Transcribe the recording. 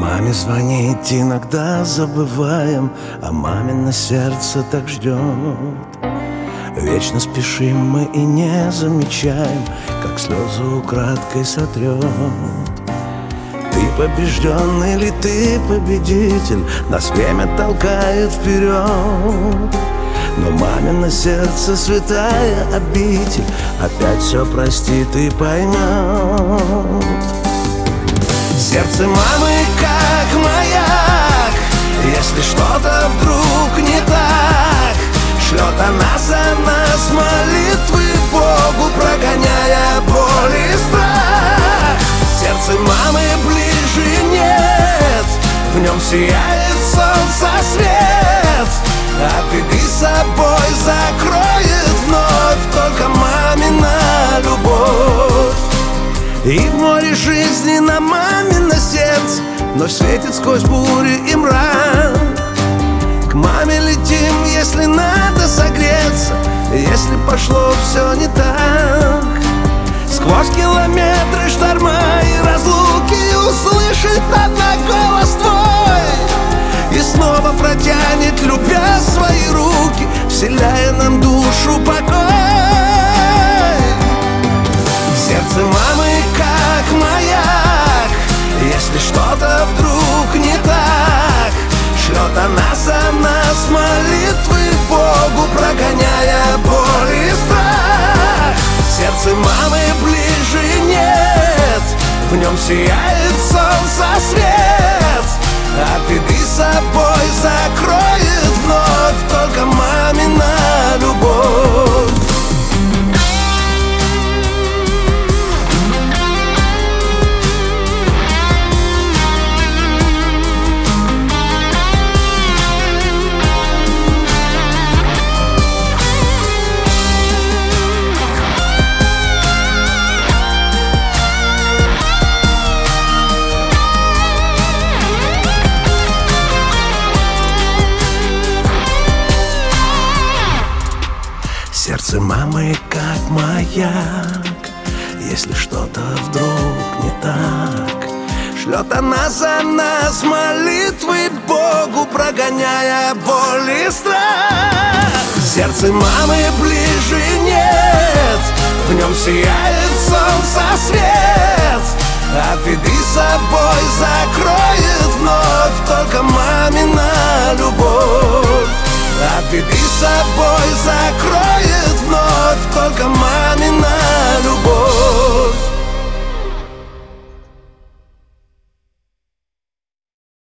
Маме звонить иногда забываем, а мамино сердце так ждет. Вечно спешим мы и не замечаем, как слезы украдкой сотрет. Ты побежден или ты победитель, нас время толкает вперед. Но мамино сердце святая обитель, опять все простит и поймет. Сердце мамы как маяк, если что-то вдруг не так, шлет она за нас молитвы Богу, прогоняя боль и страх. Сердце мамы ближе нет, в нем сияет солнце свет, а беды собой закроет вновь только мамина любовь. И в море жизни на мамино сердце вновь светит сквозь бури и мрак. К маме летим, если надо согреться, если пошло все не так. Сквозь километры шторма и разлуки услышит одна голос твой и снова протянет, любя свои руки, вселяя нам душу покой. Сердце мамы как маяк, если что-то вдруг не так, шлет она за нас молитвы Богу, прогоняя боль и страх. Сердце мамы ближе нет, в нем сияет солнце свет, а беды собой закроет вновь только мамина любовь. Сердце мамы как маяк, если что-то вдруг не так, шлет она за нас молитвы Богу, прогоняя боль и страх. Сердце мамы ближе нет, в нем сияет солнце свет, а беды собой закроет вновь только мамина любовь. А беды собой закроет вновь только мамина любовь.